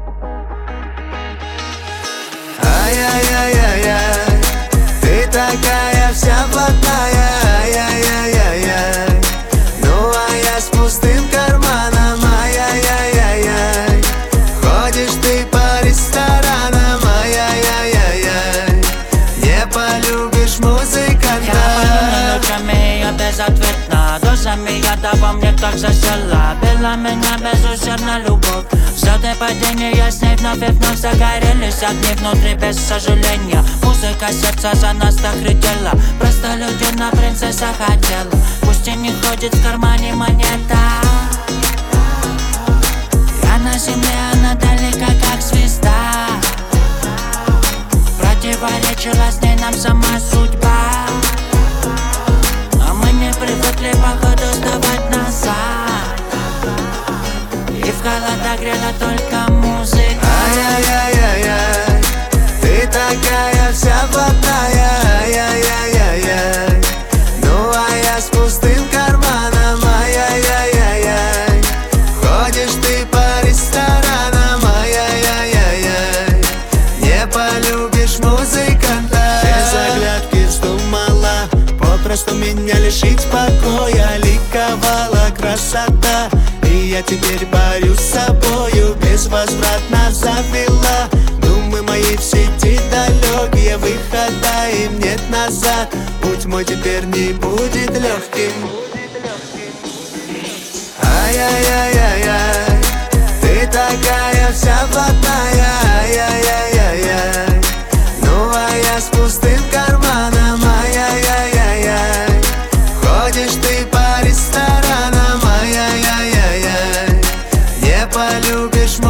Ай-яй-яй-яй-яй, ты такая вся блатная. Ай-яй-яй-яй-яй, ну а я с пустым карманом. Ай-яй-яй-яй-яй, ходишь ты по ресторанам. Ай-яй-яй-яй-яй, не полюбишь музыканта. Я ночами, я безответна, дозами яда во мне как засела. Била меня безусердно любовь, взлеты падения с ней вновь и вновь загорелись огни внутри без сожаления. Музыка сердца за нас так летела, просто людина принцесса хотела. Пусть и не ходит в кармане монета, я на земле, она далека как звезда. Противоречила с ней нам сама судьба, а мы не привыкли походу сдавать назад. И в холода грела только музыка. Ай-яй-яй-яй-яй, ты такая вся блатная. Ай-яй-яй-яй-яй, ну а я с пустым карманом. Ай-яй-яй-яй-яй, ходишь ты по ресторанам. Ай-яй-яй-яй-яй, не полюбишь музыканта. Без оглядки вздумала попросту меня лишить покоя. Ликовала красота, и я теперь борюсь с собою. Безвозвратно завела думы мои в сети далекие. Выхода им нет назад, путь мой теперь не будет легким. Ай-яй-яй-яй-яй, ты такая вся блатная. Ай-яй-яй-яй-яй, ну а я с пустым карманом. Ай-яй-яй-яй-яй, ходишь ты по ресторанам. Ай-яй-яй-яй-яй, не полюбишь